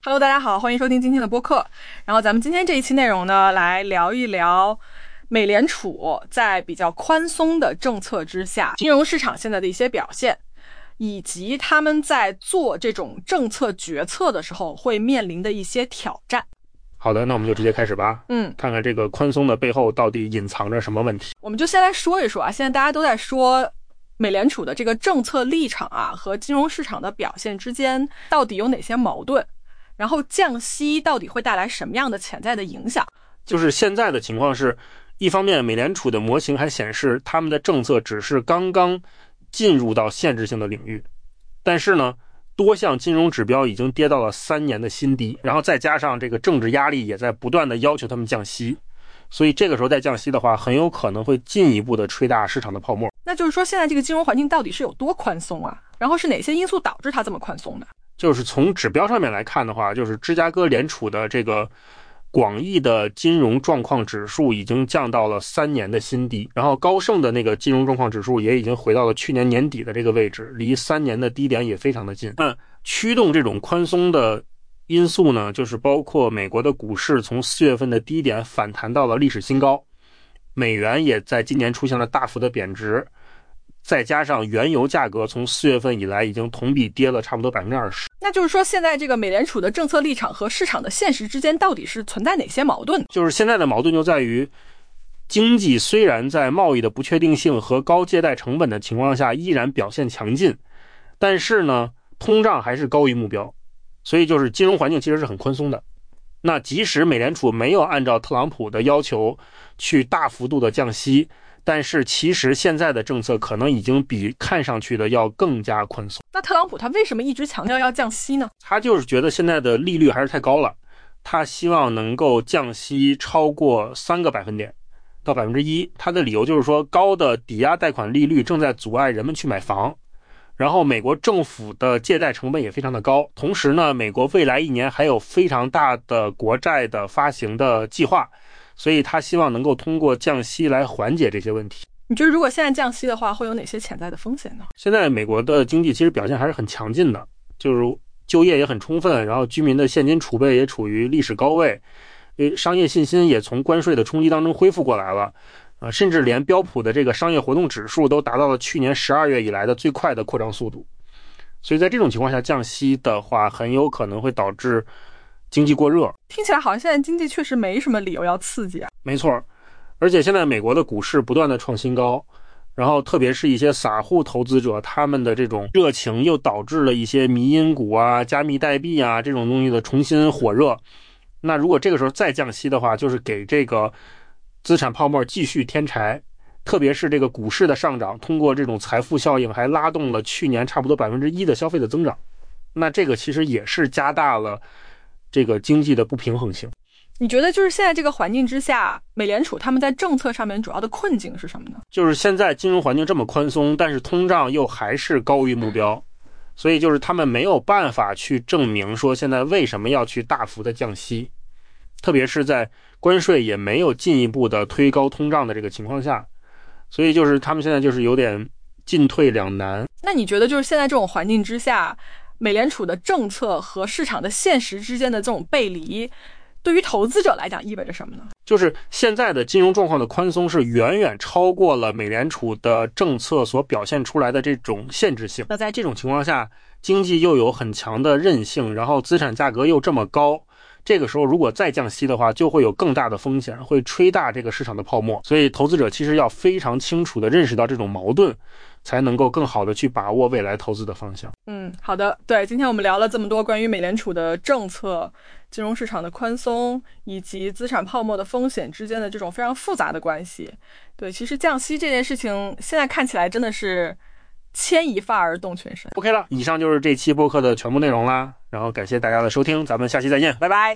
Hello， 大家好，欢迎收听今天的播客。然后咱们今天这一期内容呢，来聊一聊美联储在比较宽松的政策之下，金融市场现在的一些表现，以及他们在做这种政策决策的时候会面临的一些挑战。 好的，那我们就直接开始吧。看看这个宽松的背后到底隐藏着什么问题。 我们就先来说一说啊，现在大家都在说美联储的这个政策立场啊和金融市场的表现之间到底有哪些矛盾，然后降息到底会带来什么样的潜在的影响。 就是现在的情况是，一方面美联储的模型还显示他们的政策只是刚刚进入到限制性的领域，但是呢多项金融指标已经跌到了3年的新低，然后再加上这个政治压力也在不断的要求他们降息，所以这个时候再降息的话，很有可能会进一步的吹大市场的泡沫。 那就是说现在这个金融环境到底是有多宽松啊？然后是哪些因素导致它这么宽松的？ 就是从指标上面来看的话，就是芝加哥联储的这个广义的金融状况指数已经降到了3年的新低，然后高盛的那个金融状况指数也已经回到了去年年底的这个位置，离3年的低点也非常的近。驱动这种宽松的因素呢，就是包括美国的股市从4月份的低点反弹到了历史新高，美元也在今年出现了大幅的贬值，再加上原油价格从4月份以来已经同比跌了差不多 20%。 那就是说现在这个美联储的政策立场和市场的现实之间到底是存在哪些矛盾？ 就是现在的矛盾就在于，经济虽然在贸易的不确定性和高借贷成本的情况下依然表现强劲，但是呢通胀还是高于目标，所以就是金融环境其实是很宽松的。那即使美联储没有按照特朗普的要求去大幅度的降息，但是其实现在的政策可能已经比看上去的要更加宽松。 那特朗普他为什么一直强调要降息呢？ 他就是觉得现在的利率还是太高了，他希望能够降息超过3个百分点到 1%。 他的理由就是说，高的抵押贷款利率正在阻碍人们去买房，然后美国政府的借贷成本也非常的高，同时呢美国未来1年还有非常大的国债的发行的计划，所以他希望能够通过降息来缓解这些问题。 你觉得如果现在降息的话，会有哪些潜在的风险呢？ 现在美国的经济其实表现还是很强劲的，就是就业也很充分，然后居民的现金储备也处于历史高位，商业信心也从关税的冲击当中恢复过来了，甚至连标普的这个商业活动指数都达到了去年12月以来的最快的扩张速度。所以在这种情况下降息的话，很有可能会导致经济过热。 听起来好像现在经济确实没什么理由要刺激啊。 没错，而且现在美国的股市不断的创新高，然后特别是一些散户投资者，他们的这种热情又导致了一些迷因股啊、加密代币啊这种东西的重新火热。那如果这个时候再降息的话，就是给这个资产泡沫继续添柴，特别是这个股市的上涨，通过这种财富效应还拉动了去年差不多 1% 的消费的增长，那这个其实也是加大了这个经济的不平衡性。 你觉得就是现在这个环境之下，美联储他们在政策上面主要的困境是什么呢？ 就是现在金融环境这么宽松，但是通胀又还是高于目标，所以就是他们没有办法去证明说现在为什么要去大幅的降息，特别是在关税也没有进一步的推高通胀的这个情况下，所以就是他们现在就是有点进退两难。 那你觉得就是现在这种环境之下，美联储的政策和市场的现实之间的这种背离，对于投资者来讲意味着什么呢？ 就是现在的金融状况的宽松是远远超过了美联储的政策所表现出来的这种限制性。那在这种情况下，经济又有很强的韧性，然后资产价格又这么高，这个时候如果再降息的话，就会有更大的风险，会吹大这个市场的泡沫。所以投资者其实要非常清楚地认识到这种矛盾，才能够更好地去把握未来投资的方向。 好的，对，今天我们聊了这么多关于美联储的政策、金融市场的宽松以及资产泡沫的风险之间的这种非常复杂的关系。对，其实降息这件事情现在看起来真的是牵一发而动全身。 OK 了，以上就是这期播客的全部内容啦，然后感谢大家的收听，咱们下期再见，拜拜。